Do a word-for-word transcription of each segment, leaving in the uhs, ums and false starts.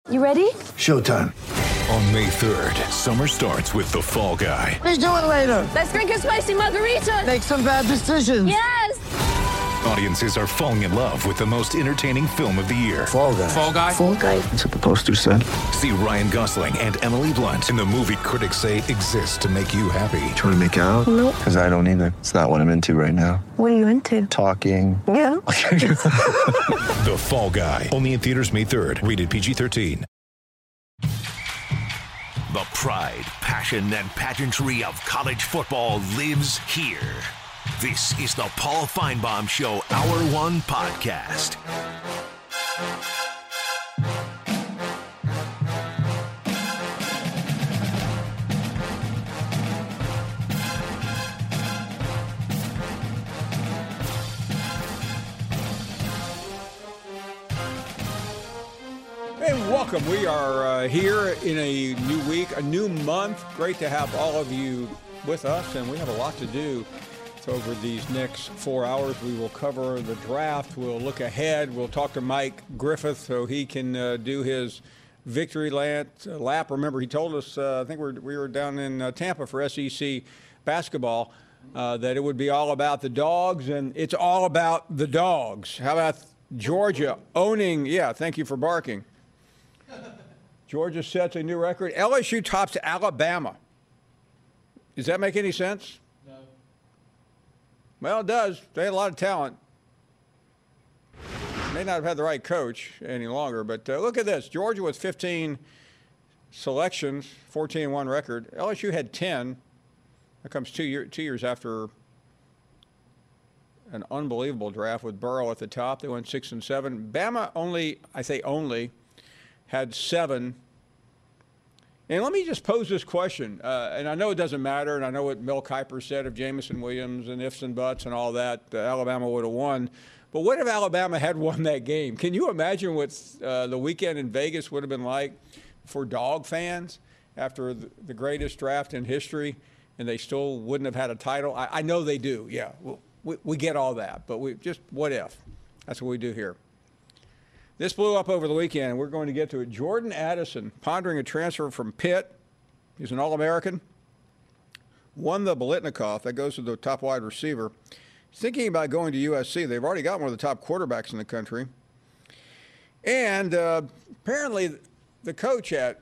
You ready? Showtime. On May third, summer starts with The Fall Guy. Let's do it later. Let's drink a spicy margarita. Make some bad decisions. Yes! Audiences are falling in love with the most entertaining film of the year. Fall Guy. Fall Guy? Fall Guy. That's what the poster said. See Ryan Gosling and Emily Blunt in the movie critics say exists to make you happy. Trying to make it out? Nope. Because I don't either. It's not what I'm into right now. What are you into? Talking. Yeah. The Fall Guy. Only in theaters May third. Rated P G thirteen. The pride, passion, and pageantry of college football lives here. This is the Paul Feinbaum Show Hour One Podcast. And welcome. We are uh, here in a new week, a new month. Great to have all of you with us, and we have a lot to do. So over these next four hours, we will cover the draft. We'll look ahead. We'll talk to Mike Griffith so he can uh, do his victory lap. lap. Remember, he told us, uh, I think we're, we were down in uh, Tampa for S E C basketball, uh, that it would be all about the dogs, and it's all about the dogs. How about Georgia owning? Yeah, thank you for barking. Georgia sets a new record. L S U tops Alabama. Does that make any sense? No. Well, it does. They had a lot of talent. May not have had the right coach any longer, but uh, look at this. Georgia with fifteen selections, fourteen and one record. L S U had ten. That comes two, year, two years after an unbelievable draft with Burrow at the top. They went six and seven. Bama only, I say only, had seven. And let me just pose this question, uh, and I know it doesn't matter, and I know what Mel Kiper said of Jamison Williams and ifs and buts and all that, uh, Alabama would have won. But what if Alabama had won that game? Can you imagine what uh, the weekend in Vegas would have been like for dog fans after the, the greatest draft in history, and they still wouldn't have had a title? I, I know they do, yeah. Well, we, we get all that, but we just what if? That's what we do here. This blew up over the weekend, and we're going to get to it. Jordan Addison, pondering a transfer from Pitt. He's an All-American. Won the Biletnikoff. That goes to the top wide receiver. He's thinking about going to U S C. They've already got one of the top quarterbacks in the country. And uh, apparently the coach at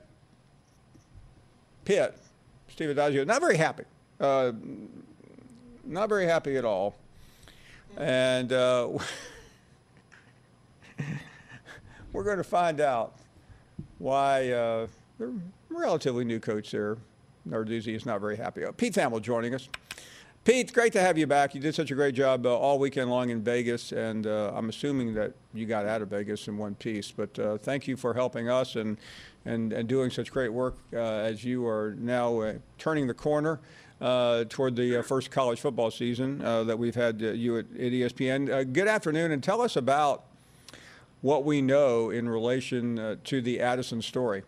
Pitt, Steve Addazio, not very happy. Uh, not very happy at all. And uh, we're going to find out why uh, the relatively new coach there, Narduzzi, is not very happy. Uh, Pete Thamel joining us. Pete, great to have you back. You did such a great job uh, all weekend long in Vegas, and uh, I'm assuming that you got out of Vegas in one piece. But uh, thank you for helping us and and, and doing such great work uh, as you are now uh, turning the corner uh, toward the uh, first college football season uh, that we've had uh, you at, at E S P N. Uh, good afternoon, and tell us about what we know in relation uh, to the Addison story.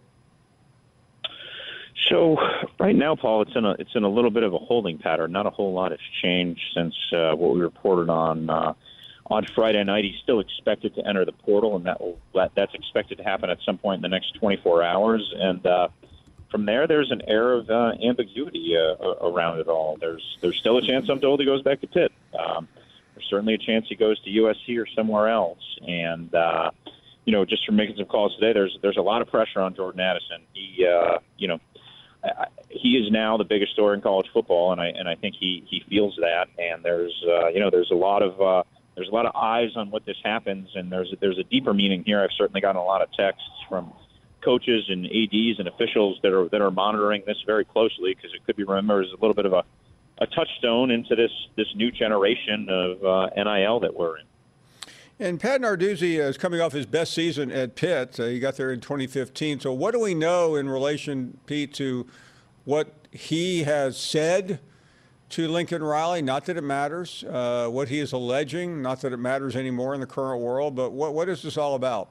So right now, Paul, it's in a it's in a little bit of a holding pattern. Not a whole lot has changed since uh, what we reported on uh, on Friday night. He's still expected to enter the portal, and that will that, that's expected to happen at some point in the next twenty-four hours. And uh, from there, there's an air of uh, ambiguity uh, around it all. There's there's still a chance, I'm told, he goes back to Pitt. Um, there's certainly a chance he goes to U S C or somewhere else. And uh, you know, just from making some calls today, there's there's a lot of pressure on Jordan Addison. He uh, you know. He is now the biggest story in college football, and I and I think he, he feels that. And there's uh, you know there's a lot of uh, there's a lot of eyes on what this happens, and there's there's a deeper meaning here. I've certainly gotten a lot of texts from coaches and A Ds and officials that are that are monitoring this very closely, because it could be remembered as a little bit of a, a touchstone into this this new generation of uh, N I L that we're in. And Pat Narduzzi is coming off his best season at Pitt. Uh, he got there in twenty fifteen. So what do we know in relation, Pete, to what he has said to Lincoln Riley? Not that it matters. Uh, what he is alleging, not that it matters anymore in the current world. But what what is this all about?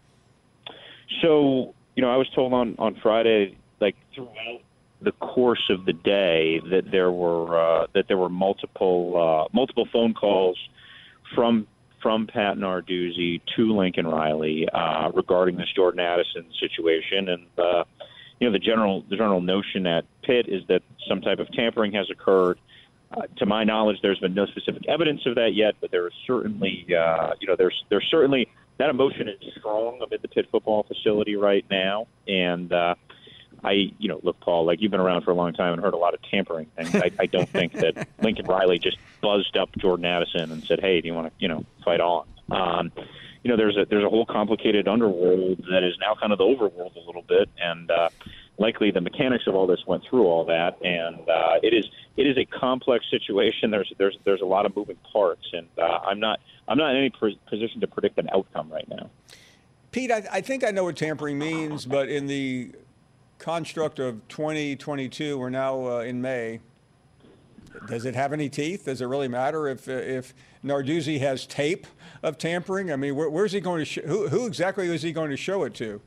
So, you know, I was told on, on Friday, like throughout the course of the day, that there were uh, that there were multiple uh, multiple phone calls from from Pat Narduzzi to Lincoln Riley uh, regarding this Jordan Addison situation, and uh, you know the general the general notion at Pitt is that some type of tampering has occurred. Uh, to my knowledge, there's been no specific evidence of that yet, but there is certainly, uh, you know, there's there's certainly that emotion is strong amid the Pitt football facility right now. And uh, I, you know, look, Paul, like you've been around for a long time and heard a lot of tampering things. I, I don't think that Lincoln Riley just buzzed up Jordan Addison and said, "Hey, do you want to, you know, fight on?" Um, you know, there's a there's a whole complicated underworld that is now kind of the overworld a little bit, and uh, likely the mechanics of all this went through all that, and uh, it is it is a complex situation. There's there's there's a lot of moving parts, and uh, I'm not I'm not in any pr- position to predict an outcome right now. Pete, I, I think I know what tampering means, but in the construct of twenty twenty-two, we're now uh, in May. Does it have any teeth? Does it really matter if if Narduzzi has tape of tampering? I mean, where, where's he going to sh- who who exactly is he going to show it to?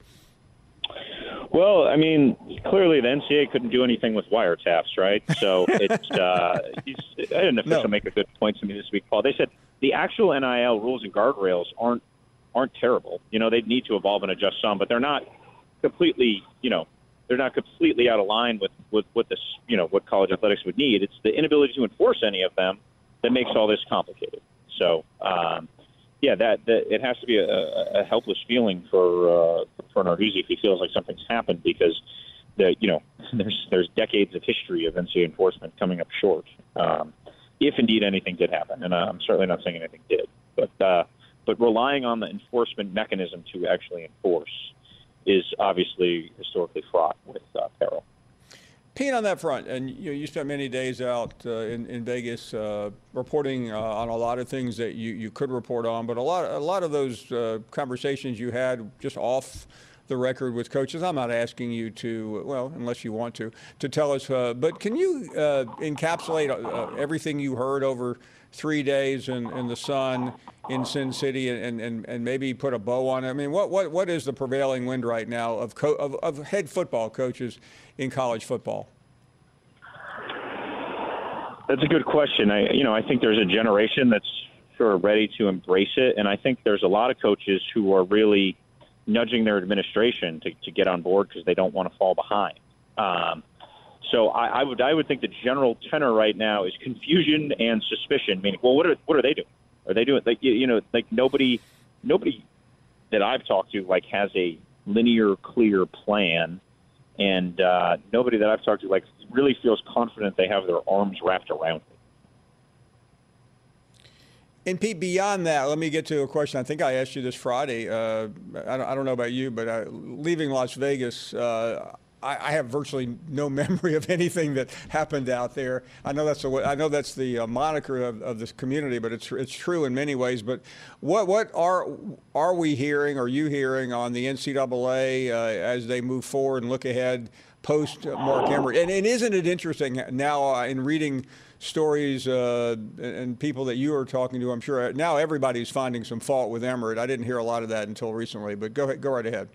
Well, I mean, clearly the N C A A couldn't do anything with wiretaps, right? So it's uh, he's, I had an official No. make a good point to me this week, Paul. They said the actual N I L rules and guardrails aren't aren't terrible. You know, they need to evolve and adjust some, but they're not completely, you know, they're not completely out of line with, with what this, you know, what college athletics would need. It's the inability to enforce any of them that makes all this complicated. So, um, yeah, that, that it has to be a, a helpless feeling for uh, for Narduzzi if he feels like something's happened, because the you know there's there's decades of history of N C A A enforcement coming up short. Um, if indeed anything did happen, and I'm certainly not saying anything did, but uh, but relying on the enforcement mechanism to actually enforce is obviously historically fraught with uh, peril. Pete, on that front, and you, you spent many days out uh, in, in Vegas uh, reporting uh, on a lot of things that you, you could report on, but a lot a lot of those uh, conversations you had just off the record with coaches. I'm not asking you to, well, unless you want to, to tell us, uh, but can you uh, encapsulate uh, everything you heard over three days in, in the sun in Sin City, and, and, and maybe put a bow on it? I mean, what, what, what is the prevailing wind right now of, co- of, of head football coaches in college football? That's a good question. I, you know, I think there's a generation that's sort of ready to embrace it, and I think there's a lot of coaches who are really nudging their administration to, to get on board because they don't want to fall behind. Um, so I, I would I would think the general tenor right now is confusion and suspicion. Meaning, well, what are what are they doing? Are they doing like you, you know like nobody nobody that I've talked to like has a linear, clear plan. And uh, nobody that I've talked to like really feels confident they have their arms wrapped around it. And Pete, beyond that, let me get to a question. I think I asked you this Friday. Uh, I, don't, I don't know about you, but uh, leaving Las Vegas, uh, I, I have virtually no memory of anything that happened out there. I know that's the I know that's the uh, moniker of, of this community, but it's it's true in many ways. But what what are are we hearing? Are you hearing on the N C double A uh, as they move forward and look ahead post Mark Emmert? And, and isn't it interesting now uh, in reading stories uh, and people that you are talking to? I'm sure now everybody's finding some fault with Emmert. I didn't hear a lot of that until recently. But go ahead, go right ahead.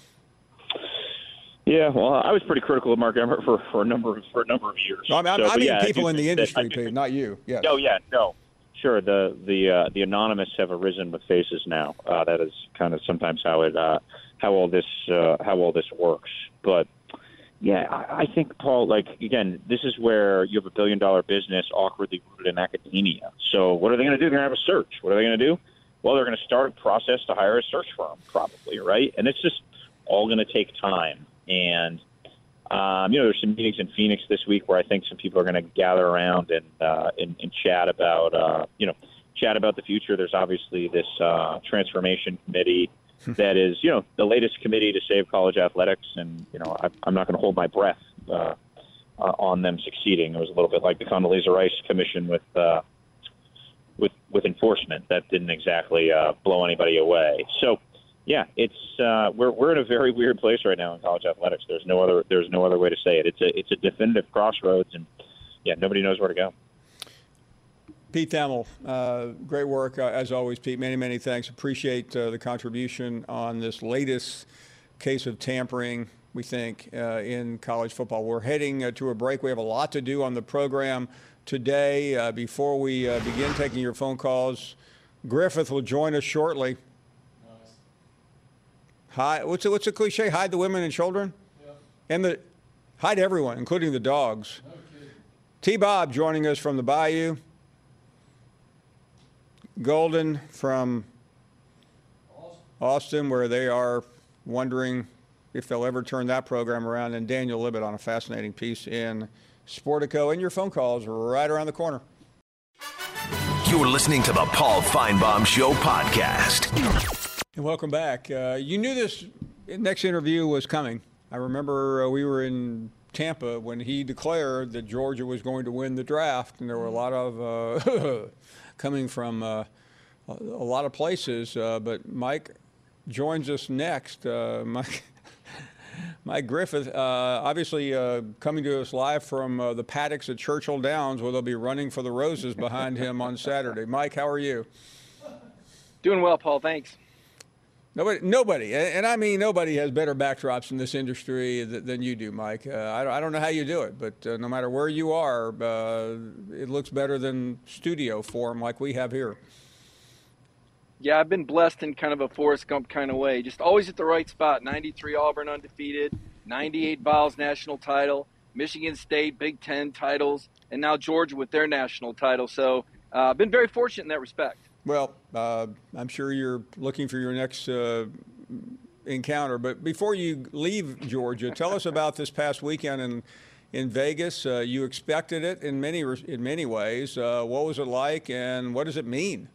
Yeah, well, I was pretty critical of Mark Emmert for, for a number of for a number of years. No, I mean, so, I mean yeah, people in the industry, that, Pete, not you. Yes. No, yeah, no, sure. The the uh, the anonymous have arisen with faces now. Uh, that is kind of sometimes how it uh, how all this uh, how all this works. But yeah, I, I think Paul, like again, this is where you have a billion dollar business awkwardly rooted in academia. So what are they going to do? They're going to have a search. What are they going to do? Well, they're going to start a process to hire a search firm, probably, right? And it's just all going to take time. And, um, you know, there's some meetings in Phoenix this week where I think some people are going to gather around and, uh, and, and chat about, uh, you know, chat about the future. There's obviously this uh, transformation committee that is, you know, the latest committee to save college athletics. And, you know, I, I'm not going to hold my breath uh, uh, on them succeeding. It was a little bit like the Condoleezza Rice Commission with uh, with with enforcement. That didn't exactly uh, blow anybody away. So, yeah, it's uh, we're we're in a very weird place right now in college athletics. There's no other there's no other way to say it. It's a it's a definitive crossroads, and yeah, nobody knows where to go. Pete Thamel, uh, great work uh, as always, Pete. Many many thanks. Appreciate uh, the contribution on this latest case of tampering. We think uh, in college football. We're heading uh, to a break. We have a lot to do on the program today. Uh, before we uh, begin taking your phone calls, Griffith will join us shortly. Hi, what's a, what's a cliche? Hide the women and children? Yeah. And the hide everyone, including the dogs. Okay. T-Bob joining us from the Bayou. Golden from Austin. Austin, where they are wondering if they'll ever turn that program around. And Daniel Libet on a fascinating piece in Sportico. And your phone calls right around the corner. You're listening to the Paul Feinbaum Show podcast. And welcome back. Uh, you knew this next interview was coming. I remember uh, we were in Tampa when he declared that Georgia was going to win the draft, and there were a lot of uh, coming from uh, a lot of places. Uh, but Mike joins us next. Uh, Mike, Mike Griffith, uh, obviously uh, coming to us live from uh, the paddocks at Churchill Downs, where they'll be running for the roses behind him on Saturday. Mike, how are you? Doing well, Paul. Thanks. Nobody, nobody, and I mean nobody has better backdrops in this industry than you do, Mike. Uh, I, I don't know how you do it, but uh, no matter where you are, uh, it looks better than studio form like we have here. Yeah, I've been blessed in kind of a Forrest Gump kind of way. Just always at the right spot. ninety-three Auburn undefeated, ninety-eight Vols national title, Michigan State Big Ten titles, and now Georgia with their national title. So I've uh, been very fortunate in that respect. Well, uh, I'm sure you're looking for your next uh, encounter. But before you leave Georgia, tell us about this past weekend in in Vegas. Uh, you expected it in many in many ways. Uh, what was it like, and what does it mean?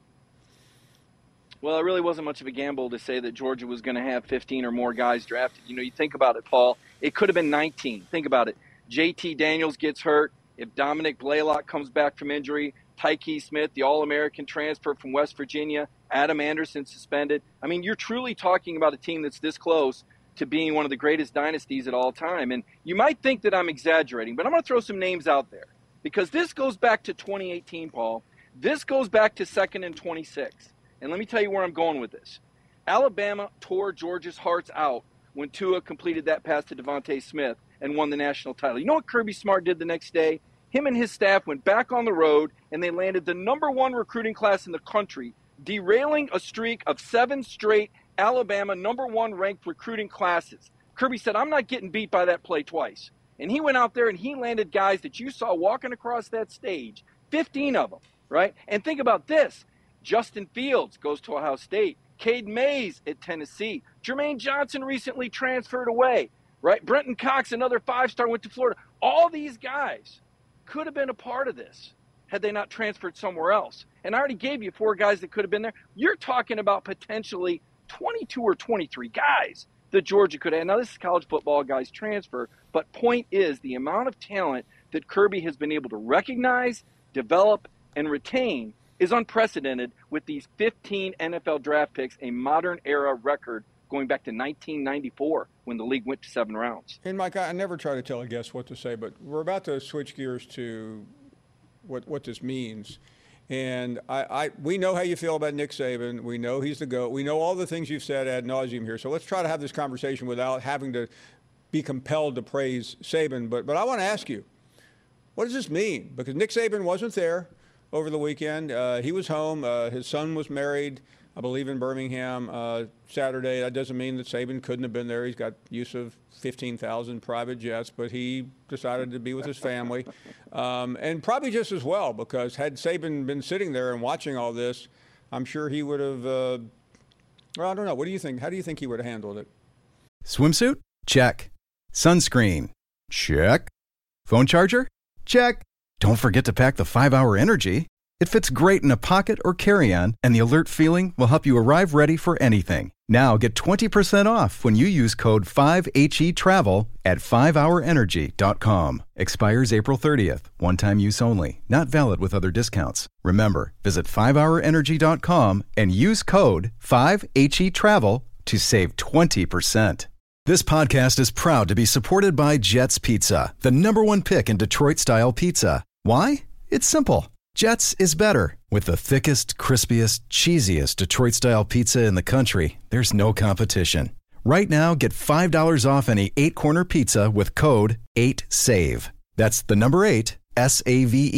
Well, it really wasn't much of a gamble to say that Georgia was going to have fifteen or more guys drafted. You know, you think about it, Paul. It could have been nineteen. Think about it. J T Daniels gets hurt. If Dominic Blaylock comes back from injury, Tyke Smith, the All-American transfer from West Virginia, Adam Anderson suspended. I mean, you're truly talking about a team that's this close to being one of the greatest dynasties at all time. And you might think that I'm exaggerating, but I'm going to throw some names out there because this goes back to twenty eighteen, Paul. This goes back to second and twenty-six. And let me tell you where I'm going with this. Alabama tore Georgia's hearts out when Tua completed that pass to Devontae Smith and won the national title. You know what Kirby Smart did the next day? Him and his staff went back on the road, and they landed the number one recruiting class in the country, derailing a streak of seven straight Alabama number one ranked recruiting classes. Kirby said, I'm not getting beat by that play twice. And he went out there and he landed guys that you saw walking across that stage, fifteen of them, right? And think about this. Justin Fields goes to Ohio State. Cade Mays at Tennessee. Jermaine Johnson recently transferred away, right? Brenton Cox, another five-star, went to Florida. All these guys could have been a part of this had they not transferred somewhere else. And I already gave you four guys that could have been there. You're talking about potentially twenty-two or twenty-three guys that Georgia could have. Now, this is college football, guys transfer, but point is the amount of talent that Kirby has been able to recognize, develop, and retain is unprecedented with these fifteen N F L draft picks, a modern era record going back to nineteen ninety-four when the league went to seven rounds. And Mike, I never try to tell a guest what to say, but we're about to switch gears to what what this means. And I, I we know how you feel about Nick Saban. We know he's the GOAT. We know all the things you've said ad nauseum here. So let's try to have this conversation without having to be compelled to praise Saban. But but I want to ask you, what does this mean? Because Nick Saban wasn't there over the weekend. Uh, he was home. Uh, his son was married, I believe, in Birmingham uh, Saturday. That doesn't mean that Saban couldn't have been there. He's got use of fifteen thousand private jets, but he decided to be with his family. Um, and probably just as well, because had Saban been sitting there and watching all this, I'm sure he would have, uh, well, I don't know. What do you think? How do you think he would have handled it? Swimsuit? Check. Sunscreen? Check. Phone charger? Check. Don't forget to pack the five hour Energy. It fits great in a pocket or carry-on, and the alert feeling will help you arrive ready for anything. Now get twenty percent off when you use code five H E travel at five hour energy dot com. Expires April thirtieth. One-time use only. Not valid with other discounts. Remember, visit five hour energy dot com and use code five H E travel to save twenty percent. This podcast is proud to be supported by Jets Pizza, the number one pick in Detroit-style pizza. Why? It's simple. Jets is better. With the thickest, crispiest, cheesiest Detroit-style pizza in the country, there's no competition. Right now, get five dollars off any eight-corner pizza with code eight save. That's the number eight, S A V E.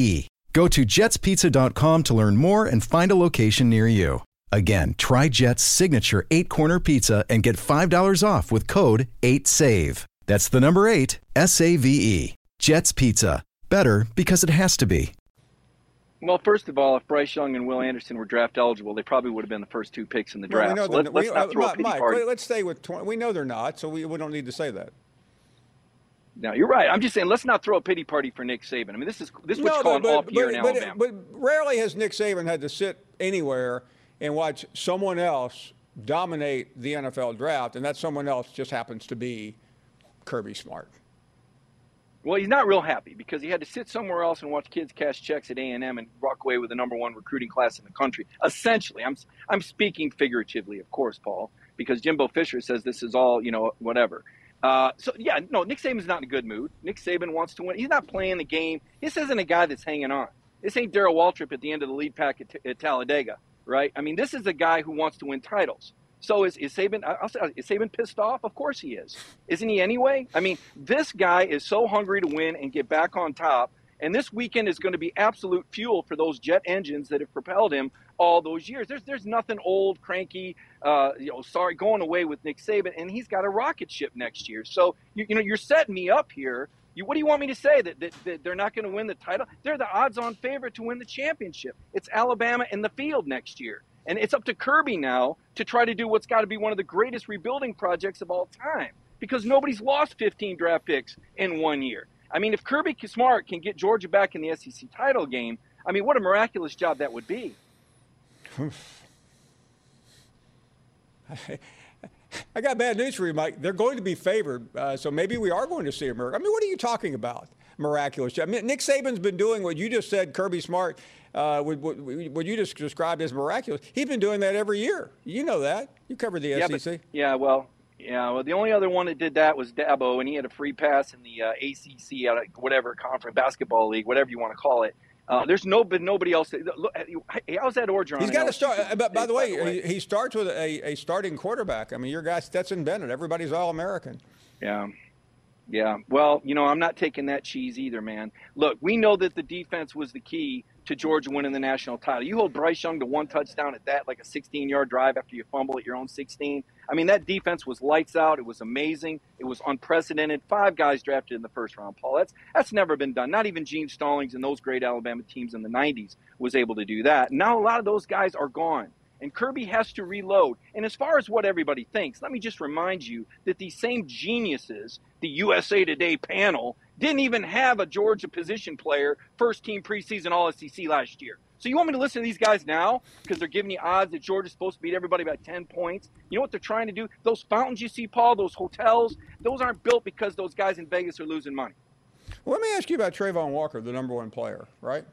Go to jets pizza dot com to learn more and find a location near you. Again, try Jet's signature eight-corner pizza and get five dollars off with code eight save. That's the number eight, S A V E. Jet's Pizza. Better because it has to be. Well, first of all, if Bryce Young and Will Anderson were draft eligible, they probably would have been the first two picks in the draft. Well, we know so let's, that, let's we, not uh, throw Mike, a pity Mike, party. let's stay with twenty. We know they're not, so we, we don't need to say that. No, you're right. I'm just saying, let's not throw a pity party for Nick Saban. I mean, this is this is what no, you call but, an off but, year but, in but, Alabama. But rarely has Nick Saban had to sit anywhere and watch someone else dominate the N F L draft, and that someone else just happens to be Kirby Smart. Well, he's not real happy because he had to sit somewhere else and watch kids cash checks at A and M and walk away with the number one recruiting class in the country. Essentially, I'm I'm speaking figuratively, of course, Paul, because Jimbo Fisher says this is all, you know, whatever. Uh, so, yeah, no, Nick Saban's not in a good mood. Nick Saban wants to win. He's not playing the game. This isn't a guy that's hanging on. This ain't Darrell Waltrip at the end of the lead pack at, at Talladega, right? I mean, this is a guy who wants to win titles. So is, is Saban I'll say, is Saban pissed off? Of course he is. Isn't he anyway? I mean, this guy is so hungry to win and get back on top, and this weekend is going to be absolute fuel for those jet engines that have propelled him all those years. There's there's nothing old, cranky, uh, you know, sorry, going away with Nick Saban, and he's got a rocket ship next year. So, you, you know, you're setting me up here. You, what do you want me to say, that, that, that they're not going to win the title? They're the odds-on favorite to win the championship. It's Alabama in the field next year. And it's up to Kirby now to try to do what's got to be one of the greatest rebuilding projects of all time, because nobody's lost fifteen draft picks in one year. I mean, if Kirby Smart can get Georgia back in the S E C title game, I mean, what a miraculous job that would be. I got bad news for you, Mike. They're going to be favored, uh, so maybe we are going to see a miracle. I mean, what are you talking about? Miraculous. I mean, Nick Saban's been doing what you just said, Kirby Smart, uh, what, what you just described as miraculous. He's been doing that every year. You know that. You covered the yeah, S E C. But, yeah, well, yeah, well, the only other one that did that was Dabo, and he had a free pass in the uh, A C C, uh, whatever conference, basketball league, whatever you want to call it. Uh, there's no, but nobody else. Look, how's that Orgeron? He's got to start. By, by the way, by the way. He, he starts with a, a starting quarterback. I mean, your guy Stetson Bennett. Everybody's All-American. Yeah. Yeah. Well, you know, I'm not taking that cheese either, man. Look, we know that the defense was the key to Georgia winning the national title. You hold Bryce Young to one touchdown at that, like a sixteen-yard drive after you fumble at your own sixteen. I mean, that defense was lights out. It was amazing. It was unprecedented. Five guys drafted in the first round, Paul. That's that's never been done. Not even Gene Stallings and those great Alabama teams in the nineties was able to do that. Now a lot of those guys are gone. And Kirby has to reload. And as far as what everybody thinks, let me just remind you that these same geniuses, the U S A Today panel, didn't even have a Georgia position player first team preseason All S E C last year. So you want me to listen to these guys now because they're giving you odds that Georgia's supposed to beat everybody by ten points? You know what they're trying to do? Those fountains you see, Paul, those hotels, those aren't built because those guys in Vegas are losing money. Well, let me ask you about Trayvon Walker, the number one player, right?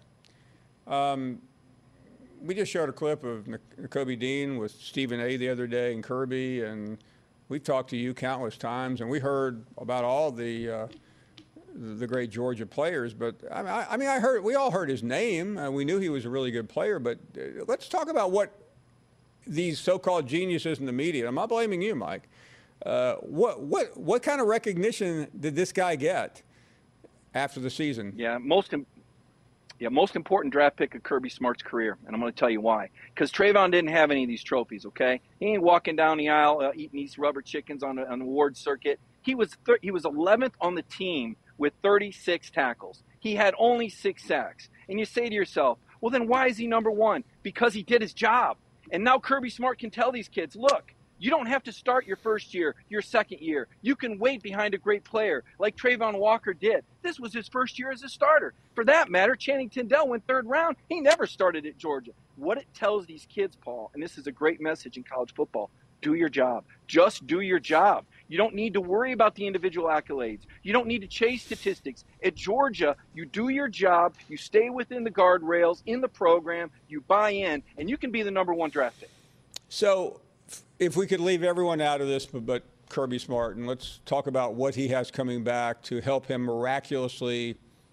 Um, we just showed a clip of Nakobe Dean with Stephen A. the other day and Kirby, and we've talked to you countless times, and we heard about all the uh, the great Georgia players. But I mean, I, I mean, I heard we all heard his name, and we knew he was a really good player. But uh, let's talk about what these so-called geniuses in the media. I'm not blaming you, Mike. Uh, what what what kind of recognition did this guy get after the season? Yeah, most. Im- Yeah, most important draft pick of Kirby Smart's career, and I'm going to tell you why. Because Trayvon didn't have any of these trophies, okay? He ain't walking down the aisle uh, eating these rubber chickens on, the, on the award circuit. He was thir- he was eleventh on the team with thirty-six tackles. He had only six sacks. And you say to yourself, well, then why is he number one? Because he did his job. And now Kirby Smart can tell these kids, look, you don't have to start your first year, your second year. You can wait behind a great player like Trayvon Walker did. This was his first year as a starter. For that matter, Channing Tindall went third round. He never started at Georgia. What it tells these kids, Paul, and this is a great message in college football, do your job. Just do your job. You don't need to worry about the individual accolades. You don't need to chase statistics. At Georgia, you do your job. You stay within the guardrails in the program. You buy in, and you can be the number one draft pick. So if we could leave everyone out of this but, but Kirby Smart, and let's talk about what he has coming back to help him miraculously,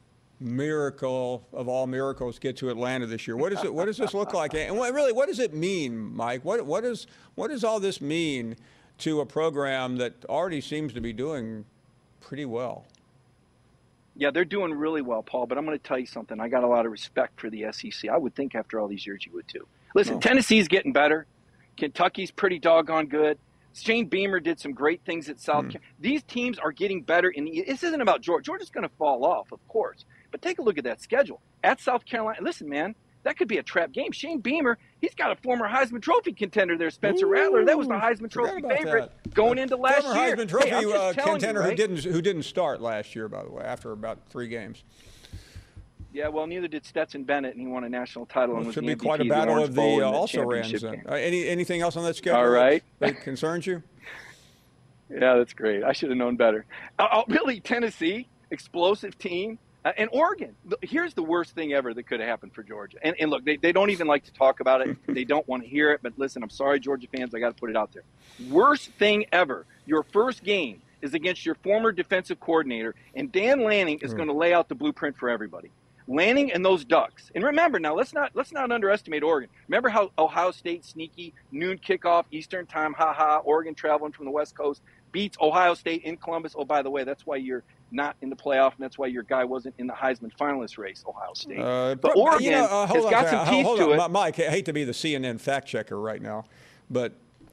miracle of all miracles, get to Atlanta this year. What does it? What does this look like? And what, really, what does it mean, Mike? What what is what does all this mean to a program that already seems to be doing pretty well? Yeah, they're doing really well, Paul, but I'm going to tell you something. I got a lot of respect for the S E C. I would think after all these years you would too. Listen, Oh. Tennessee's getting better. Kentucky's pretty doggone good. Shane Beamer did some great things at South Hmm. Carolina. These teams are getting better. In the, this isn't about Georgia. Georgia's going to fall off, of course. But take a look at that schedule. At South Carolina, listen, man, that could be a trap game. Shane Beamer, he's got a former Heisman Trophy contender there, Spencer Ooh, Rattler. That was the Heisman forgot Trophy about favorite that. going into last Former year. Heisman Trophy Hey, I'm just uh, telling contender you, who right? didn't who didn't start last year, by the way, after about three games. Yeah, well, neither did Stetson Bennett, and he won a national title Well, and it was should the be M V P quite a of battle Orange of Bowl the and uh, the also rans. championship Then. game. Uh, any anything else on that schedule? All right. that, that concerns you? Yeah, that's great. I should have known better. Uh, uh, really, Tennessee, explosive team. Uh, and Oregon, Look, here's the worst thing ever that could have happened for Georgia. And, and look, they, they don't even like to talk about it. They don't want to hear it. But listen, I'm sorry, Georgia fans, I got to put it out there. Worst thing ever. Your first game is against your former defensive coordinator, and Dan Lanning is Mm. going to lay out the blueprint for everybody. Lanning and those Ducks. And remember now, let's not let's not underestimate Oregon. Remember how Ohio State sneaky noon kickoff Eastern time, ha ha, Oregon traveling from the West Coast beats Ohio State in Columbus. Oh, by the way, that's why you're not in the playoff, and that's why your guy wasn't in the Heisman finalist race, Ohio State. Uh, but you Oregon know, uh, hold has on got a some second. teeth Hold to on. it. Mike, I hate to be the C N N fact checker right now, but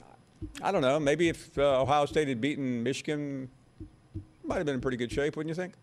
I don't know. Maybe if uh, Ohio State had beaten Michigan, might have been in pretty good shape, wouldn't you think?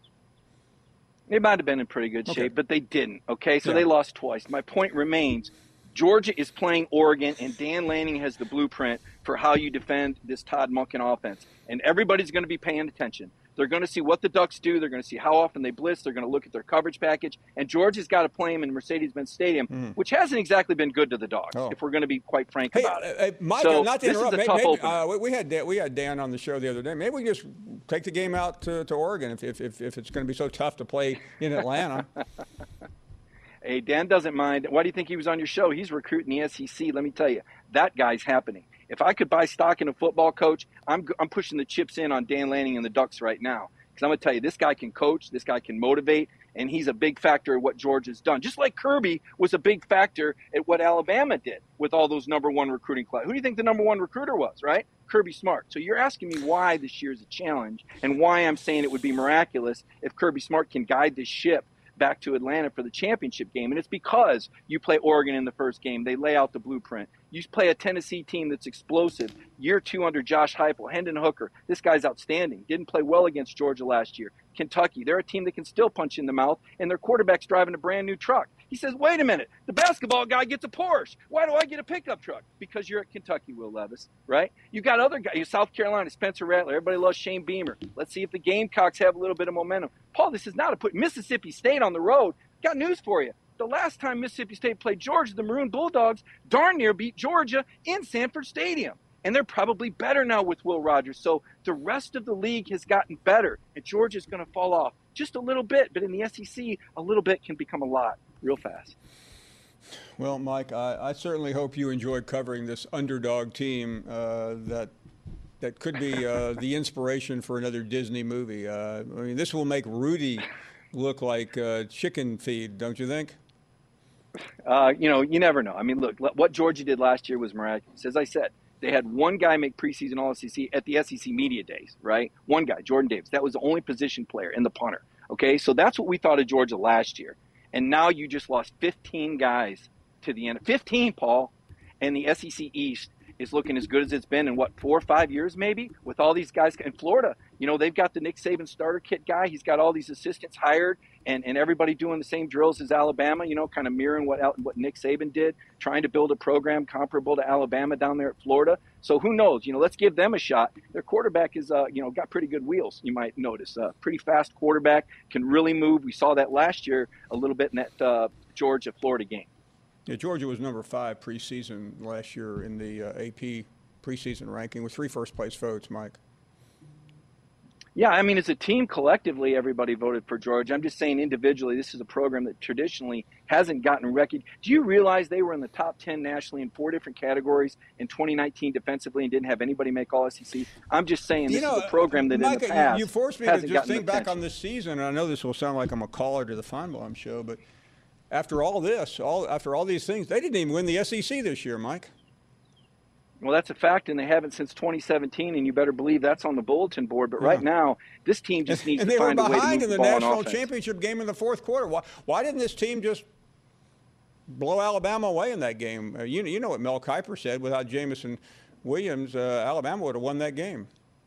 They might have been in pretty good Okay. shape, but they didn't, okay? So Yeah. they lost twice. My point remains, Georgia is playing Oregon, and Dan Lanning has the blueprint for how you defend this Todd Monken offense. And everybody's going to be paying attention. They're going to see what the Ducks do. They're going to see how often they blitz. They're going to look at their coverage package. And Georgia's got to play them in Mercedes-Benz Stadium, Mm. which hasn't exactly been good to the Dogs, Oh. if we're going to be quite frank Hey, about it. uh, uh, Mike, So uh, not to this is interrupt, a maybe, tough maybe, opener. uh, we- we had Dan, we had Dan on the show the other day. Maybe we just take the game out to, to Oregon if, if, if, if it's going to be so tough to play in Atlanta. Hey, Dan doesn't mind. Why do you think he was on your show? He's recruiting the S E C. Let me tell you, that guy's happening. If I could buy stock in a football coach, I'm, I'm pushing the chips in on Dan Lanning and the Ducks right now. Because I'm going to tell you, this guy can coach, this guy can motivate, and he's a big factor at what Georgia's done. Just like Kirby was a big factor at what Alabama did with all those number one recruiting class. Who do you think the number one recruiter was, right? Kirby Smart. So you're asking me why this year's a challenge and why I'm saying it would be miraculous if Kirby Smart can guide this ship back to Atlanta for the championship game. And it's because you play Oregon in the first game. They lay out the blueprint. You play a Tennessee team that's explosive. Year two under Josh Heupel, Hendon Hooker. This guy's outstanding. Didn't play well against Georgia last year. Kentucky, they're a team that can still punch in the mouth, and their quarterback's driving a brand new truck. He says, wait a minute, the basketball guy gets a Porsche. Why do I get a pickup truck? Because you're at Kentucky, Will Levis, right? You got other guys, South Carolina, Spencer Rattler. Everybody loves Shane Beamer. Let's see if the Gamecocks have a little bit of momentum. Paul, this is not a put Mississippi State on the road. Got news for you. The last time Mississippi State played Georgia, the Maroon Bulldogs darn near beat Georgia in Sanford Stadium. And they're probably better now with Will Rogers. So the rest of the league has gotten better, and Georgia's going to fall off just a little bit. But in the S E C, a little bit can become a lot real fast. Well, Mike, I, I certainly hope you enjoyed covering this underdog team uh, that that could be uh, the inspiration for another Disney movie. Uh, I mean, this will make Rudy look like uh, chicken feed, don't you think? Uh, you know, you never know. I mean, look, what Georgia did last year was miraculous. As I said, they had one guy make preseason All S E C at the S E C Media Days, right? One guy, Jordan Davis. That was the only position player and the punter. Okay, so that's what we thought of Georgia last year. And now you just lost fifteen guys to the end. fifteen, Paul. And the S E C East is looking as good as it's been in, what, four or five years maybe? With all these guys in Florida. You know, they've got the Nick Saban starter kit guy. He's got all these assistants hired and, and everybody doing the same drills as Alabama, you know, kind of mirroring what what Nick Saban did, trying to build a program comparable to Alabama down there at Florida. So who knows? You know, let's give them a shot. Their quarterback is, uh, you know, got pretty good wheels, you might notice. Uh, pretty fast quarterback, can really move. We saw that last year a little bit in that uh, Georgia-Florida game. Yeah, Georgia was number five preseason last year in the uh, A P preseason ranking with three first-place votes, Mike. Yeah, I mean, as a team, collectively, everybody voted for Georgia. I'm just saying individually, this is a program that traditionally hasn't gotten recognition. Do you realize they were in the top ten nationally in four different categories in twenty nineteen defensively and didn't have anybody make All S E C? I'm just saying this you know, is a program that Mike, in the past you, you forced me to hasn't just gotten think back attention. on this season, and I know this will sound like I'm a caller to the Feinbaum show, but after all this, all after all these things, they didn't even win the S E C this year, Mike. Well, that's a fact, and they haven't since twenty seventeen, and you better believe that's on the bulletin board. But right yeah. now, this team just needs and to find a way to move the ball. And they were behind in the national offense. championship game in the fourth quarter. Why, why didn't this team just blow Alabama away in that game? Uh, you, you know what Mel Kiper said. Without Jamison Williams, uh, Alabama would have won that game.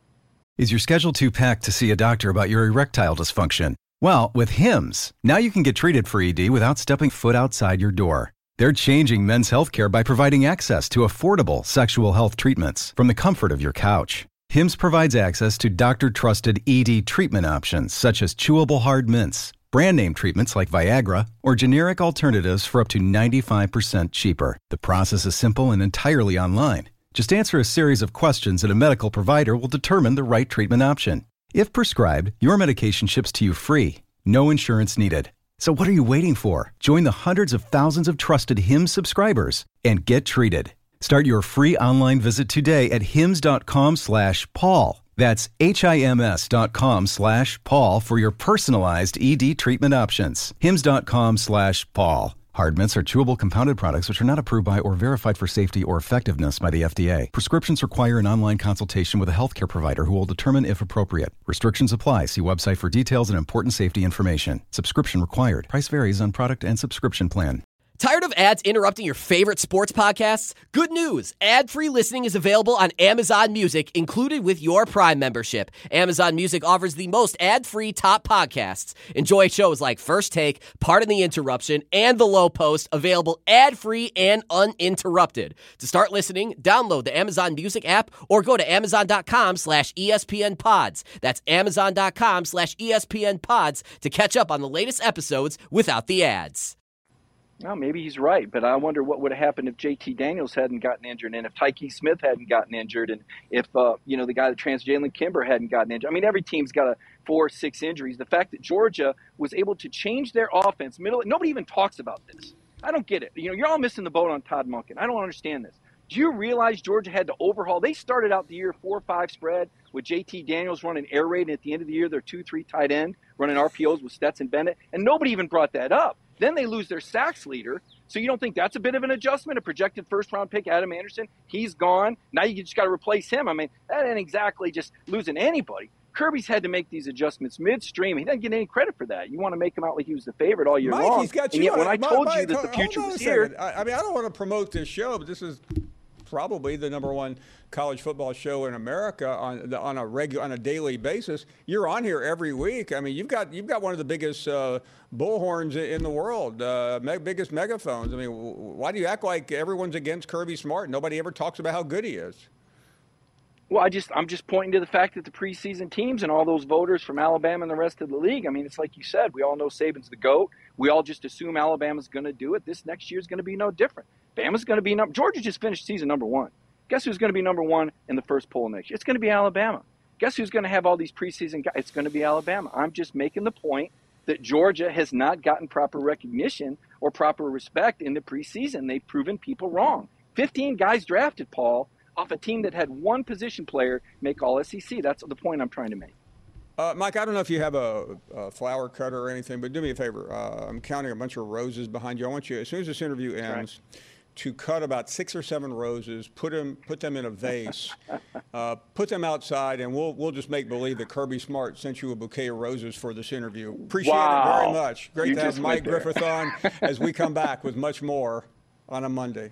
Is your schedule too packed to see a doctor about your erectile dysfunction? Well, with Hims, now you can get treated for E D without stepping foot outside your door. They're changing men's healthcare by providing access to affordable sexual health treatments from the comfort of your couch. Hims provides access to doctor-trusted E D treatment options such as chewable hard mints, brand name treatments like Viagra, or generic alternatives for up to ninety-five percent cheaper. The process is simple and entirely online. Just answer a series of questions and a medical provider will determine the right treatment option. If prescribed, your medication ships to you free. No insurance needed. So what are you waiting for? Join the hundreds of thousands of trusted Hims subscribers and get treated. Start your free online visit today at hims.com slash Paul. That's H-I-M-S dot com slash Paul for your personalized E D treatment options. Hims.com slash Paul. Hard mints are chewable compounded products which are not approved by or verified for safety or effectiveness by the F D A. Prescriptions require an online consultation with a healthcare provider who will determine if appropriate. Restrictions apply. See website for details and important safety information. Subscription required. Price varies on product and subscription plan. Tired of ads interrupting your favorite sports podcasts? Good news! Ad-free listening is available on Amazon Music, included with your Prime membership. Amazon Music offers the most ad-free top podcasts. Enjoy shows like First Take, Pardon the Interruption, and The Low Post, available ad-free and uninterrupted. To start listening, download the Amazon Music app or go to amazon.com slash ESPN pods. That's amazon.com slash ESPN pods to catch up on the latest episodes without the ads. Well, maybe he's right, but I wonder what would have happened if J T Daniels hadn't gotten injured, and if Tyke Smith hadn't gotten injured, and if uh, you know the guy that trans Jalen Kimber hadn't gotten injured. I mean, every team's got a four, six injuries. The fact that Georgia was able to change their offense, middle, nobody even talks about this. I don't get it. You know, you're all missing the boat on Todd Monken. I don't understand this. Do you realize Georgia had to overhaul? They started out the year four five spread with J T Daniels running air raid, and at the end of the year, they're two three tight end running R P Os with Stetson Bennett, and nobody even brought that up. Then they lose their sacks leader. So you don't think that's a bit of an adjustment? A projected first-round pick, Adam Anderson, he's gone. Now you just got to replace him. I mean, that ain't exactly just losing anybody. Kirby's had to make these adjustments midstream. He doesn't get any credit for that. You want to make him out like he was the favorite all year Mike, long. He's got you and yet on, when I Mike, told Mike, you that the future was here. here. I mean, I don't want to promote this show, but this is probably the number one college football show in America on the, on a regular on a daily basis. You're on here every week. I mean, you've got you've got one of the biggest uh, bullhorns in the world, uh, me- biggest megaphones. I mean, why do you act like everyone's against Kirby Smart? Nobody ever talks about how good he is. Well, I just I'm just pointing to the fact that the preseason teams and all those voters from Alabama and the rest of the league. I mean, it's like you said, we all know Saban's the GOAT. We all just assume Alabama's going to do it. This next year is going to be no different. Bama's going to be number. Georgia just finished season number one. Guess who's going to be number one in the first poll next year? It's going to be Alabama. Guess who's going to have all these preseason guys? It's going to be Alabama. I'm just making the point that Georgia has not gotten proper recognition or proper respect in the preseason. They've proven people wrong. fifteen guys drafted, Paul, off a team that had one position player make all S E C. That's the point I'm trying to make. Uh, Mike, I don't know if you have a, a flower cutter or anything, but do me a favor. Uh, I'm counting a bunch of roses behind you. I want you, as soon as this interview ends, right, to cut about six or seven roses, put them, put them in a vase, uh, put them outside, and we'll we'll just make believe that Kirby Smart sent you a bouquet of roses for this interview. Appreciate wow. it very much. Great you to have Mike Griffith on as we come back with much more on a Monday.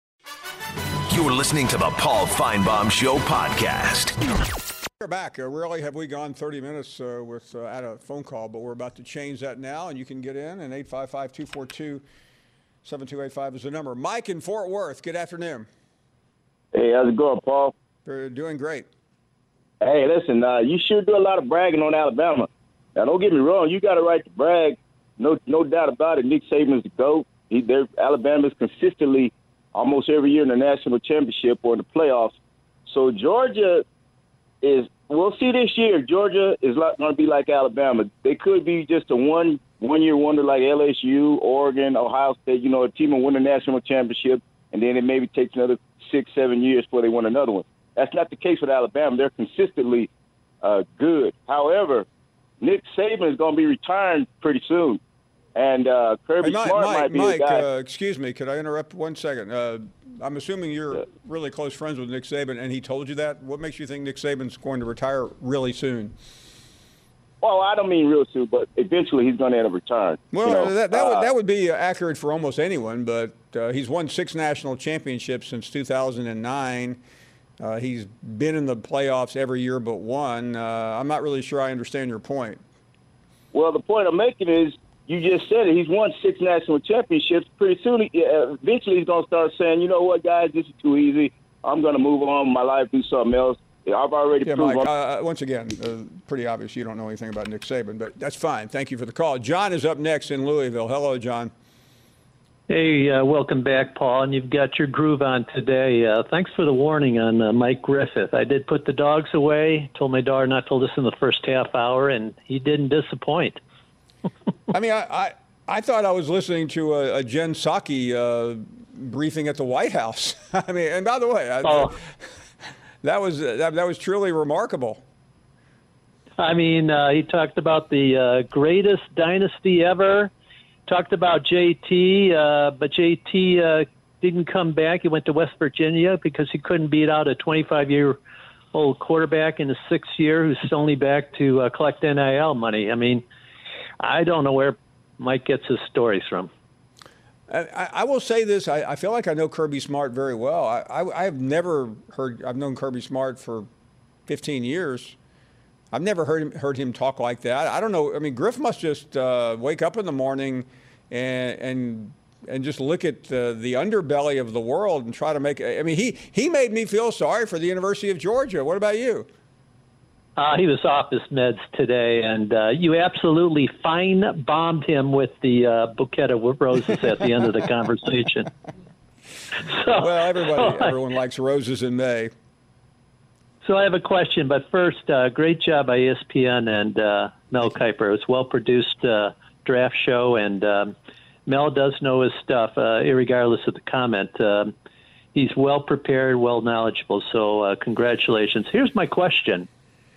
You're listening to the Paul Feinbaum Show podcast. We're back. Uh, rarely have we gone thirty minutes uh, with uh, at a phone call, but we're about to change that now, and you can get in, and eight five five, two four two, seven two eight five is the number. Mike in Fort Worth, good afternoon. Hey, how's it going, Paul? We're doing great. Hey, listen, uh, you sure do a lot of bragging on Alabama. Now, don't get me wrong. You got a right to brag. No no doubt about it. Nick Saban's the GOAT. He, Alabama's consistently almost every year in the national championship or in the playoffs. So Georgia is – we'll see this year. Georgia is going to be like Alabama. They could be just a one, one-year wonder like L S U, Oregon, Ohio State, you know, a team will win the national championship, and then it maybe takes another six, seven years before they win another one. That's not the case with Alabama. They're consistently uh, good. However, Nick Saban is going to be retiring pretty soon. And uh, Kirby hey, Mike, Smart Mike, might be Mike a guy. uh, excuse me, could I interrupt one second? Uh, I'm assuming you're really close friends with Nick Saban, and he told you that. What makes you think Nick Saban's going to retire really soon? Well, I don't mean real soon, but eventually he's going to end up retiring. Well, you know? that, that, uh, would, that would be accurate for almost anyone, but uh, he's won six national championships since two thousand nine. Uh, he's been in the playoffs every year but one. Uh, I'm not really sure I understand your point. Well, the point I'm making is, you just said it. He's won six national championships. Pretty soon, he, uh, eventually, he's going to start saying, you know what, guys, this is too easy. I'm going to move on with my life, do something else. I've already yeah, proved. Mike, uh, once again, uh, pretty obvious you don't know anything about Nick Saban, but that's fine. Thank you for the call. John is up next in Louisville. Hello, John. Hey, uh, welcome back, Paul, and you've got your groove on today. Uh, thanks for the warning on uh, Mike Griffith. I did put the dogs away, told my daughter not to listen the first half hour, and he didn't disappoint. I mean, I, I I thought I was listening to a, a Jen Psaki uh, briefing at the White House. I mean, and by the way, I, oh. that was that, that was truly remarkable. I mean, uh, he talked about the uh, greatest dynasty ever. Talked about J T, uh, but J T uh, didn't come back. He went to West Virginia because he couldn't beat out a twenty-five-year-old quarterback in his sixth year who's only back to uh, collect N I L money. I mean, I don't know where Mike gets his stories from. I, I will say this. I, I feel like I know Kirby Smart very well. I, I, I've never heard – I've known Kirby Smart for fifteen years. I've never heard him, heard him talk like that. I don't know. I mean, Griff must just uh, wake up in the morning and and and just look at the, the underbelly of the world and try to make – I mean, he, he made me feel sorry for the University of Georgia. What about you? Uh, he was off his meds today, and uh, you absolutely fine-bombed him with the uh, bouquet of roses at the end of the conversation. So, well, everybody, everyone likes roses in May. So I have a question, but first, uh, great job by E S P N and uh, Mel Kiper. It was a well-produced uh, draft show, and um, Mel does know his stuff, uh, irregardless of the comment. Um, he's well-prepared, well-knowledgeable, so uh, congratulations. Here's my question.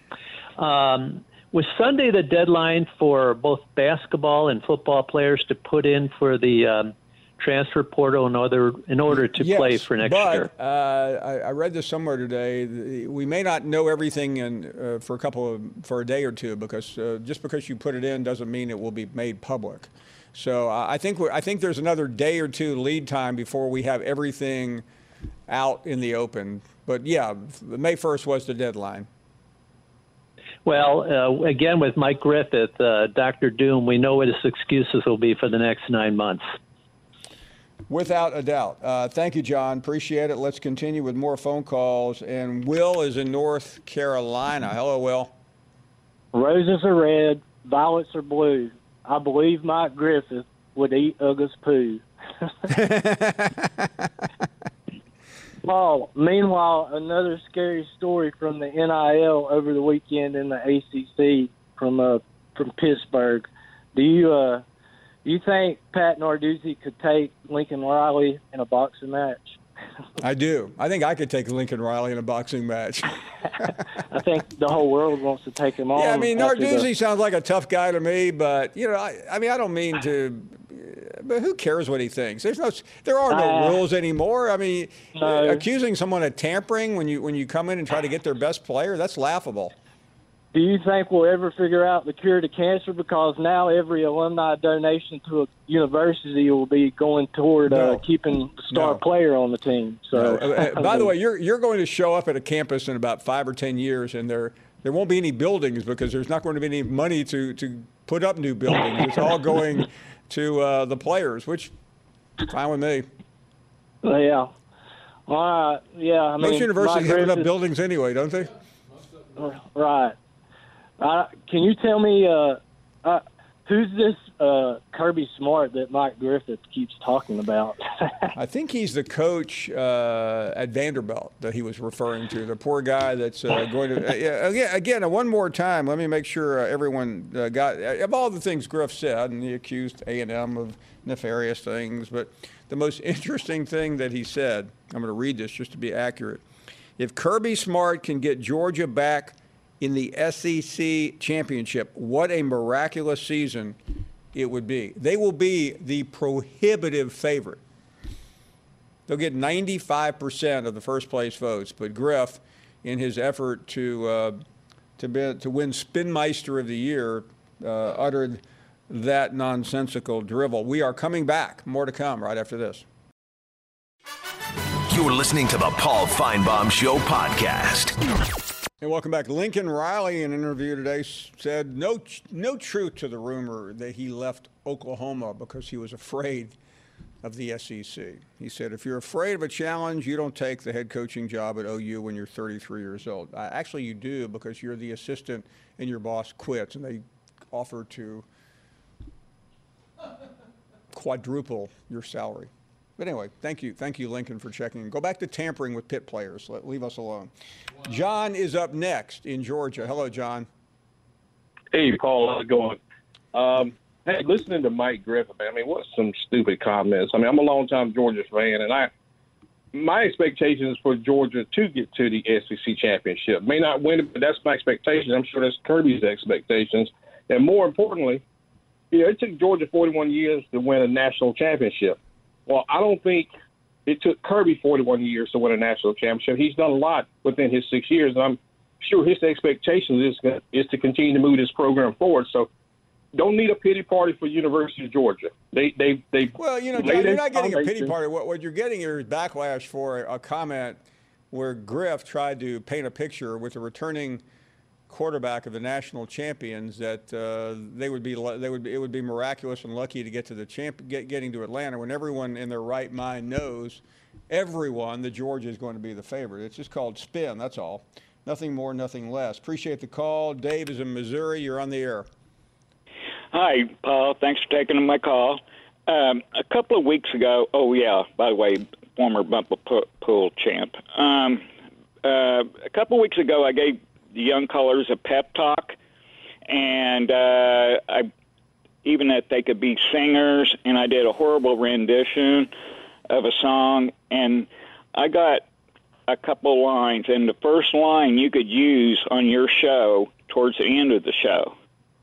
Um, was Sunday the deadline for both basketball and football players to put in for the um, transfer portal in order in order to yes, play for next but, year? Uh, I, I read this somewhere today. We may not know everything in, uh, for a couple of for a day or two because uh, just because you put it in doesn't mean it will be made public. So uh, I think we're, I think there's another day or two lead time before we have everything out in the open. But yeah, May first was the deadline. Well, uh, again, with Mike Griffith, uh, Doctor Doom, we know what his excuses will be for the next nine months. Without a doubt. Uh, thank you, John. Appreciate it. Let's continue with more phone calls. And Will is in North Carolina. Hello, Will. Roses are red, violets are blue. I believe Mike Griffith would eat Uga's poo. Paul, meanwhile, another scary story from the N I L over the weekend in the A C C from uh, from Pittsburgh. Do you uh, do you think Pat Narduzzi could take Lincoln Riley in a boxing match? I do. I think I could take Lincoln Riley in a boxing match. I think the whole world wants to take him on. Yeah, I mean, Narduzzi the... sounds like a tough guy to me, but, you know, I, I mean, I don't mean to – but who cares what he thinks? There's no, there are no uh, rules anymore. I mean, uh, accusing someone of tampering when you when you come in and try to get their best player, that's laughable. Do you think we'll ever figure out the cure to cancer? Because now every alumni donation to a university will be going toward no. uh, keeping the star no. player on the team. So, no. uh, by the way, you're you're going to show up at a campus in about five or ten years, and there there won't be any buildings because there's not going to be any money to to put up new buildings. It's all going to uh, the players, which fine with me. Yeah. All right. Yeah. I Most mean, universities have enough is, buildings anyway, don't they? Right. Uh, can you tell me uh, uh, who's this uh, Kirby Smart that Mike Griffith keeps talking about? I think he's the coach uh, at Vanderbilt that he was referring to, the poor guy that's uh, going to uh, – again, again, one more time, let me make sure uh, everyone uh, got – of all the things Griff said, and he accused A and M of nefarious things, but the most interesting thing that he said – I'm going to read this just to be accurate. If Kirby Smart can get Georgia back in the S E C championship, what a miraculous season it would be. They will be the prohibitive favorite. They'll get ninety-five percent of the first place votes, but Griff, in his effort to uh, to be, to win Spinmeister of the Year, uh, uttered that nonsensical drivel. We are coming back. More to come right after this. You're listening to the Paul Feinbaum Show podcast. Hey, welcome back. Lincoln Riley, in an interview today, said no, no truth to the rumor that he left Oklahoma because he was afraid of the S E C. He said, if you're afraid of a challenge, you don't take the head coaching job at O U when you're thirty-three years old. Uh, actually, you do, because you're the assistant and your boss quits, and they offer to quadruple your salary. But anyway, thank you. Thank you, Lincoln, for checking in. Go back to tampering with Pitt players. Let, leave us alone. Wow. John is up next in Georgia. Hello, John. Hey, Paul. How's it going? Um, hey, listening to Mike Griffin, I mean, what some stupid comments. I mean, I'm a longtime Georgia fan, and I my expectation is for Georgia to get to the S E C championship. May not win it, but that's my expectation. I'm sure that's Kirby's expectations. And more importantly, you know, it took Georgia forty-one years to win a national championship. Well, I don't think it took Kirby forty-one years to win a national championship. He's done a lot within his six years, and I'm sure his expectation is is to continue to move this program forward. So, don't need a pity party for University of Georgia. They they they. Well, you know, John, you're not getting a pity party. What what you're getting here is backlash for a comment where Griff tried to paint a picture with a returning quarterback of the national champions that uh, they would be they would be, it would be miraculous and lucky to get to the champ get, getting to Atlanta when everyone in their right mind knows everyone that Georgia is going to be the favorite. It's just called spin. That's all. Nothing more, nothing less. Appreciate the call. Dave is in Missouri. You're on the air. Hi, Paul. Thanks for taking my call. Um, a couple of weeks ago. Oh yeah. By the way, former bumper pool champ. Um, uh, a couple of weeks ago, I gave the young colors a pep talk, and uh, I, even that they could be singers, and I did a horrible rendition of a song, and I got a couple lines, and the first line you could use on your show towards the end of the show.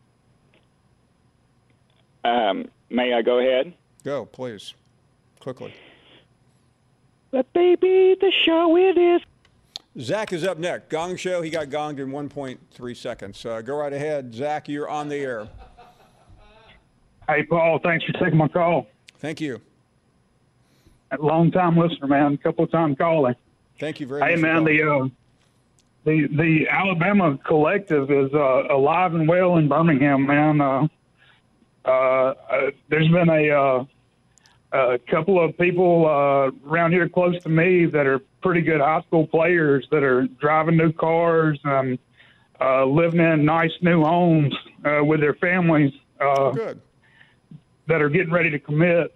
Um, may I go ahead? Go, please. Quickly. But baby, the show it is. Zach is up next. Gong Show. He got gonged in one point three seconds. Uh, go right ahead. Zach, you're on the air. Hey, Paul. Thanks for taking my call. Thank you. A long-time listener, man. A couple of times calling. Thank you very hey, much. Hey, man, the, uh, the the Alabama collective is uh, alive and well in Birmingham, man. Uh, uh, uh, there's been a... Uh, a couple of people uh, around here close to me that are pretty good high school players that are driving new cars and uh, living in nice new homes uh, with their families uh, good. that are getting ready to commit.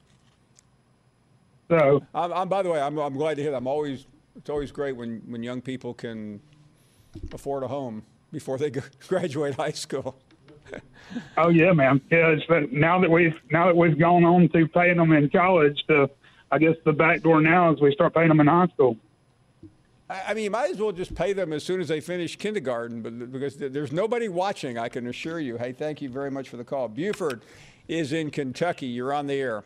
So, I'm, I'm, by the way, I'm, I'm glad to hear that. I'm always, it's always great when, when young people can afford a home before they graduate high school. Oh yeah, man. Yeah, it's that now that we've now that we've gone on to paying them in college, to I guess the back door now is we start paying them in high school. I, I mean, you might as well just pay them as soon as they finish kindergarten, but because there's nobody watching, I can assure you. Hey, thank you very much for the call. Buford is in Kentucky. You're on the air.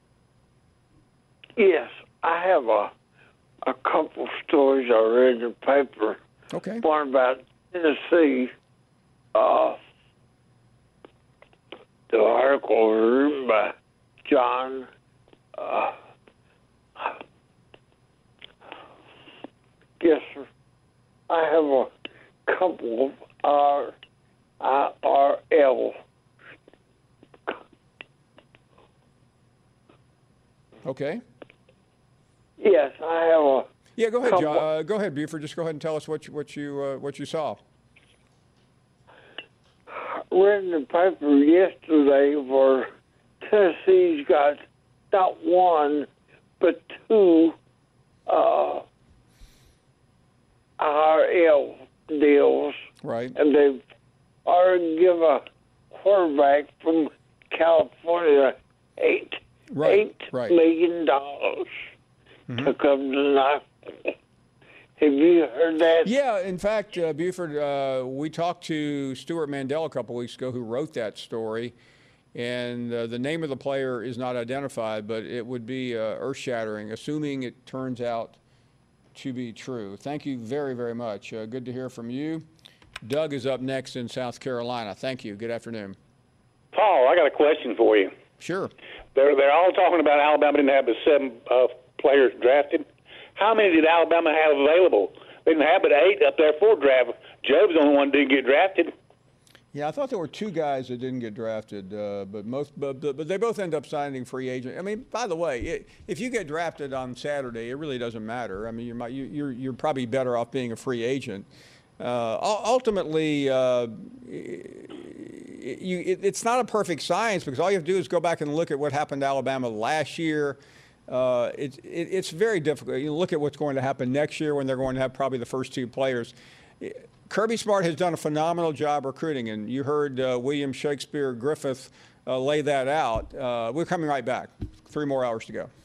Yes, I have a a couple stories I read in the paper. Okay. One about Tennessee. Uh, The article written by John uh, yes, sir. I have a couple of R I R L. Okay. Yes, I have a. Yeah, go ahead, couple, John. Uh, go ahead, Buford. Just go ahead and tell us what you, what you uh, what you saw. Read in the paper yesterday where Tennessee's got not one but two uh, I R L deals. Right. And they've already given a quarterback from California eight right. eight right. million dollars mm-hmm. to come to Knoxville. Have you heard that? Yeah, in fact, uh, Buford, uh, we talked to Stuart Mandel a couple weeks ago, who wrote that story, And uh, the name of the player is not identified, but it would be uh, earth-shattering, assuming it turns out to be true. Thank you very, very much. Uh, good to hear from you. Doug is up next in South Carolina. Thank you. Good afternoon. Paul, I got a question for you. Sure. They're they're all talking about Alabama didn't have but seven uh, players drafted. How many did Alabama have available? They didn't have but eight up there for draft. Jobe's the only one that didn't get drafted. Yeah, I thought there were two guys that didn't get drafted, uh, but most, but, but but they both end up signing free agent. I mean, by the way, it, if you get drafted on Saturday, it really doesn't matter. I mean, you're you, you're you're probably better off being a free agent. Uh, ultimately, uh, you, it, it's not a perfect science because all you have to do is go back and look at what happened to Alabama last year. Uh, it, it, it's very difficult. You look at what's going to happen next year when they're going to have probably the first two players. Kirby Smart has done a phenomenal job recruiting, and you heard uh, William Shakespeare Griffith uh, lay that out. Uh, we're coming right back. Three more hours to go.